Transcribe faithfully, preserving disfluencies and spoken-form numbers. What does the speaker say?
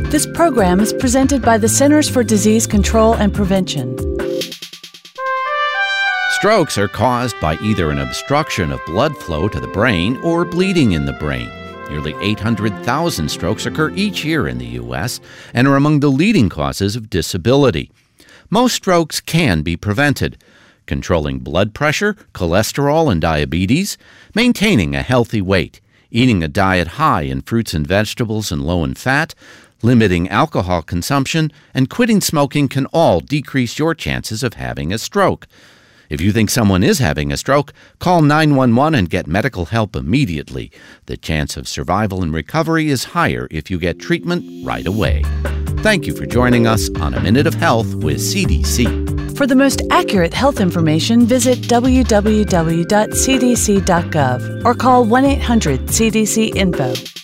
This program is presented by the Centers for Disease Control and Prevention. Strokes are caused by either an obstruction of blood flow to the brain or bleeding in the brain. Nearly eight hundred thousand strokes occur each year in the U S and are among the leading causes of disability. Most strokes can be prevented. Controlling blood pressure, cholesterol, and diabetes, maintaining a healthy weight, eating a diet high in fruits and vegetables and low in fat, limiting alcohol consumption, and quitting smoking can all decrease your chances of having a stroke. If you think someone is having a stroke, call nine one one and get medical help immediately. The chance of survival and recovery is higher if you get treatment right away. Thank you for joining us on A Minute of Health with C D C. For the most accurate health information, visit w w w dot c d c dot gov or call one eight hundred C D C info.